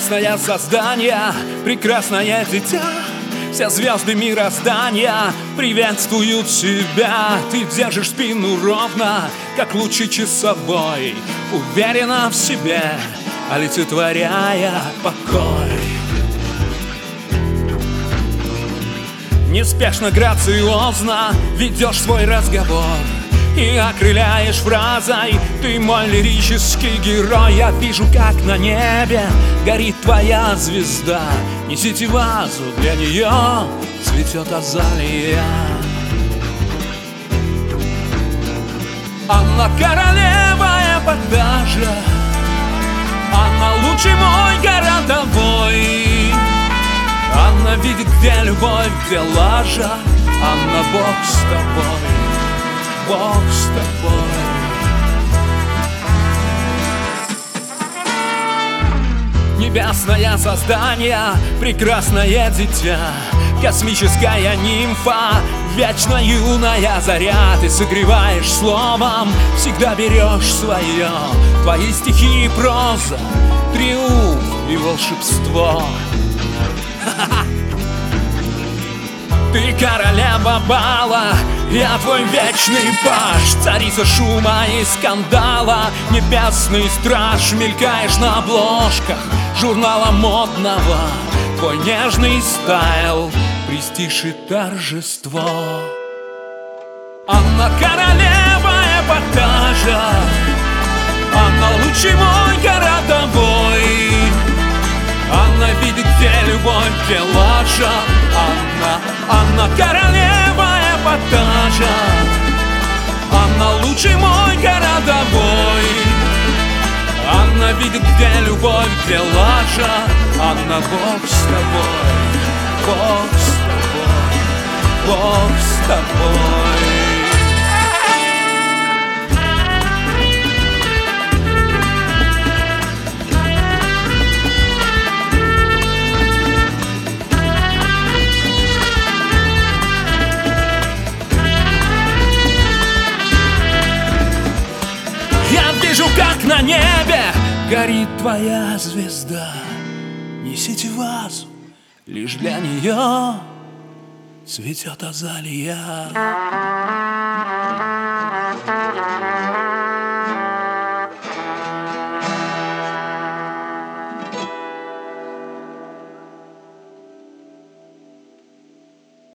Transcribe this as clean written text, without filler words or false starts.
Небесное создание, прекрасное дитя, все звезды мироздания приветствуют тебя. Ты держишь спину ровно, как лучи часовой, уверена в себе, олицетворяя покой. Неспешно, грациозно ведешь свой разговор и окрыляешь фразой: ты мой лирический герой. Я вижу, как на небе горит твоя звезда. Несите вазу, для нее цветет азалия. Она королева эпатажа, она лучший мой городовой. Она видит, где любовь, где лажа. Она Бог с тобой, Бог с тобой. Небесное создание, прекрасное дитя, космическая нимфа, вечно юная заря. Ты согреваешь словом, всегда берешь свое. Твои стихи и проза, триумф и волшебство. Ты королева бала, я твой вечный паж, царица шума и скандала, небесный страж. Мелькаешь на обложках журнала модного, твой нежный стайл, престиж и торжество. Она королева эпатажа, она лучший мой городовой. Она видит, где любовь, где лажа. Она королева эпатажа, она лучший мой городовой. Она видит, где любовь, где лажа. Она Бог с тобой, Бог с тобой, Бог с тобой. Вижу, как на небе горит твоя звезда. Несите вазу, лишь для нее цветет азалия.